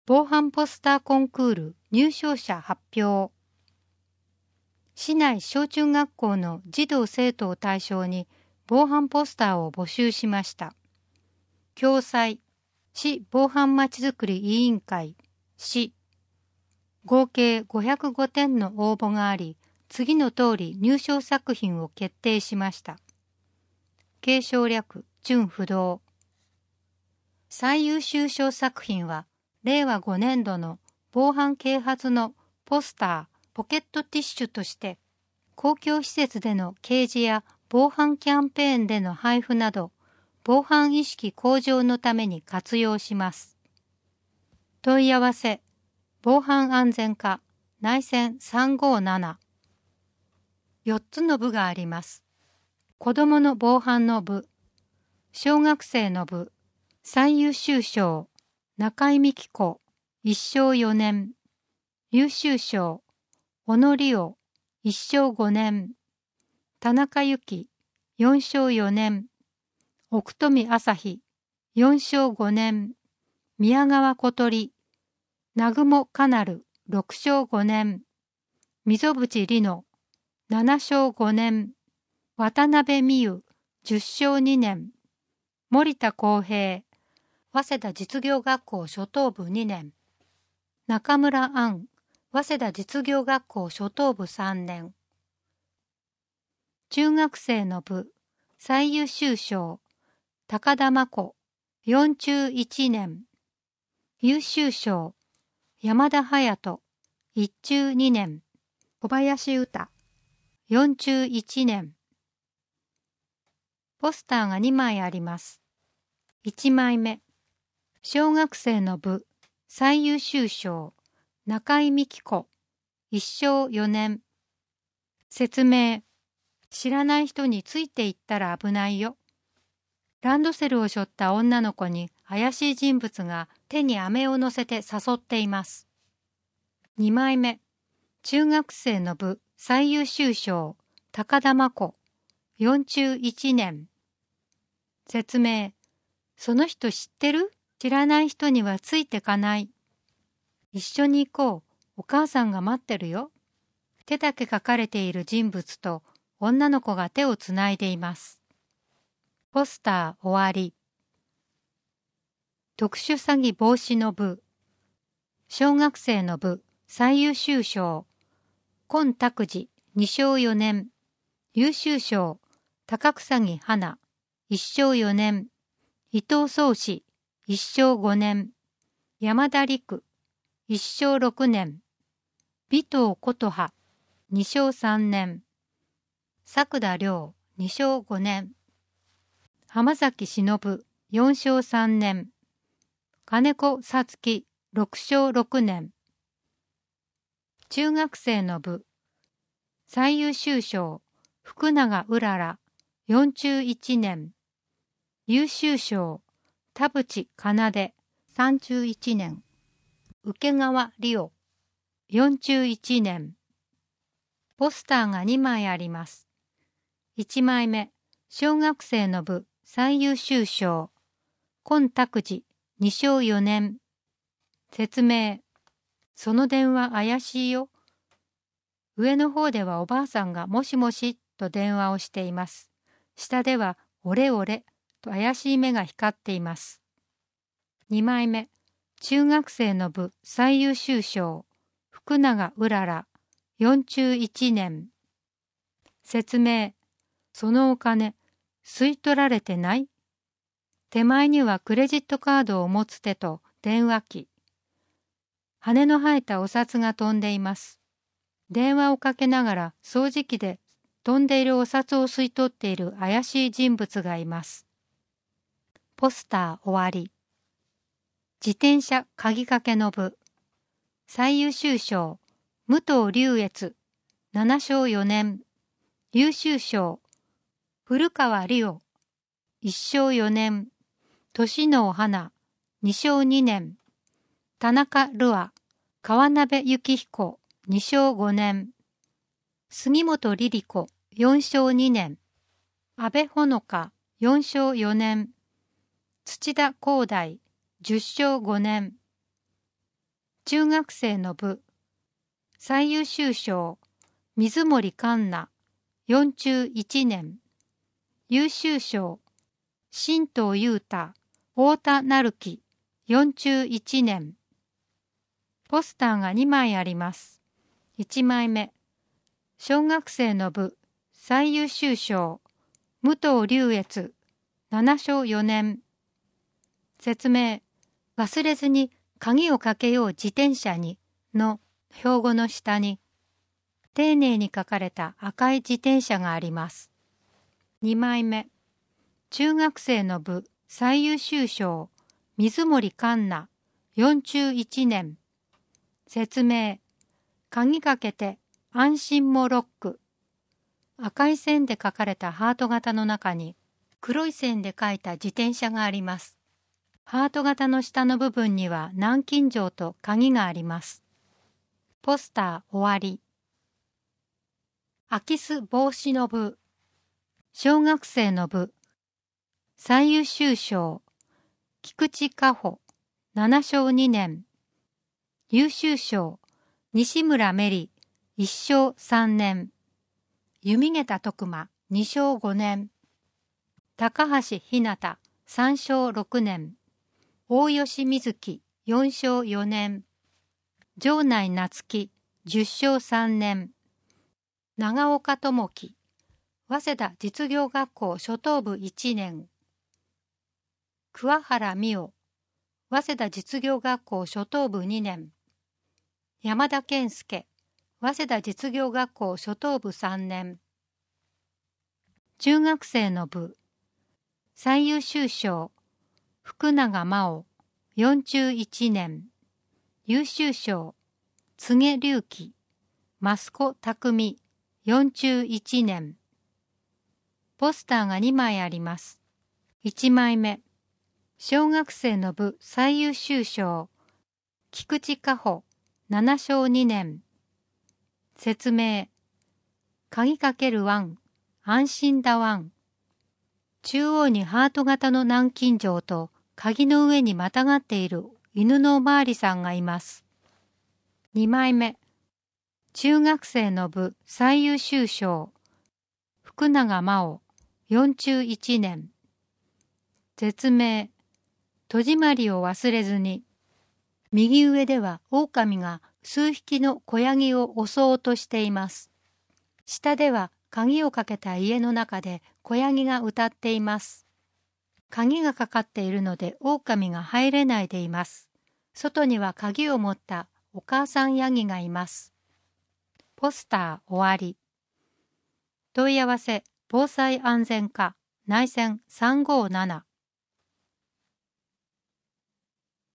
防犯ポスターコンクール入賞者発表。市内小中学校の児童生徒を対象に防犯ポスターを募集しました。共催、市防犯まちづくり委員会、市。合計505点の応募があり、次の通り入賞作品を決定しました。継承略、準不動。最優秀賞作品は、令和5年度の防犯啓発のポスター、ポケットティッシュとして、公共施設での掲示や防犯キャンペーンでの配布など、防犯意識向上のために活用します。問い合わせ、防犯安全課、内線357。4つの部があります。子どもの防犯の部、小学生の部、最優秀賞、中井美紀子、1勝4年、優秀賞、小野理央、1勝5年、田中由紀、4勝4年、奥富朝日、4勝5年、宮川小鳥、南雲かなる、6勝5年、溝淵里乃、7勝5年、渡辺美優、10勝2年、森田康平、早稲田実業学校初等部2年、中村杏、早稲田実業学校初等部3年。中学生の部、最優秀賞、高田真子、4中1年。優秀賞、山田隼人、1中2年。小林詩、4中1年。ポスターが2枚あります。1枚目。小学生の部、最優秀賞、中井美紀子、1勝4年。説明。知らない人についていったら危ないよ。ランドセルを背負った女の子に怪しい人物が手に飴を乗せて誘っています。2枚目。中学生の部、最優秀賞、高田真子、4中1年。説明。その人知ってる？知らない人にはついてかない。一緒に行こう。お母さんが待ってるよ。手だけ書かれている人物と女の子が手をつないでいます。ポスター終わり。特殊詐欺防止の部。小学生の部最優秀賞。今拓司2勝4年。優秀賞。高草木花1勝4年。伊藤壮志1勝5年。山田陸1勝6年。尾藤琴葉2勝3年。作田涼2勝5年。浜崎忍4勝3年。金子さつき6勝6年。中学生の部最優秀賞福永うらら4中1年。優秀賞田淵奏3中1年。請川理央4中1年。ポスターが2枚あります。1枚目、小学生の部最優秀賞。今拓司2勝4年。説明。その電話怪しいよ。上の方ではおばあさんがもしもしと電話をしています。下ではオレオレと怪しい目が光っています。2枚目、中学生の部最優秀賞。福永うらら4中1年。説明。そのお金、吸い取られてない？手前にはクレジットカードを持つ手と電話機。羽の生えたお札が飛んでいます。電話をかけながら掃除機で飛んでいるお札を吸い取っている怪しい人物がいます。ポスター終わり。自転車鍵かけの部。最優秀賞。武藤龍越7勝4年。優秀賞。古川理央1勝4年。年能花2勝2年。田中瑠愛川辺幸彦2勝5年。杉本リリ子4勝2年。阿部ほのか4勝4年。土田光大10勝5年。 中学生の部最優秀賞水森環奈4中1年。優秀賞新藤優太太田成樹4中1年。ポスターが2枚あります。1枚目、小学生の部最優秀賞武藤龍越7小4年。説明、忘れずに鍵をかけよう自転車にの標語の下に丁寧に書かれた赤い自転車があります。2枚目、中学生の部最優秀賞水森環奈4中1年。説明、鍵かけて安心もロック。赤い線で書かれたハート型の中に黒い線で書いた自転車があります。ハート型の下の部分には南京錠と鍵があります。ポスター終わり。空き巣防止の部小学生の部最優秀賞菊池果歩7小2年。優秀賞西村メリ1小3年。弓桁徳馬2小5年。高橋ひなた3小6年。大吉瑞希4小4年。城内夏樹10小3年。長岡智樹早稲田実業学校初等部1年。桑原美桜早稲田実業学校初等部2年。山田健介早稲田実業学校初等部3年。中学生の部最優秀賞福永真央4中1年。優秀賞柘植隆輝増子匠4中1年。ポスターが2枚あります。1枚目、小学生の部最優秀賞菊池果歩7小2年。説明、鍵かけるワン安心だワン。中央にハート型の南京錠と鍵の上にまたがっている犬のおまわりさんがいます。2枚目、中学生の部最優秀賞福永真央4中1年。説明、戸締まりを忘れずに。右上では狼が数匹の子ヤギを襲おうとしています。下では鍵をかけた家の中で子ヤギが歌っています。鍵がかかっているので狼が入れないでいます。外には鍵を持ったお母さんヤギがいます。ポスター終わり。問い合わせ防災安全課内線357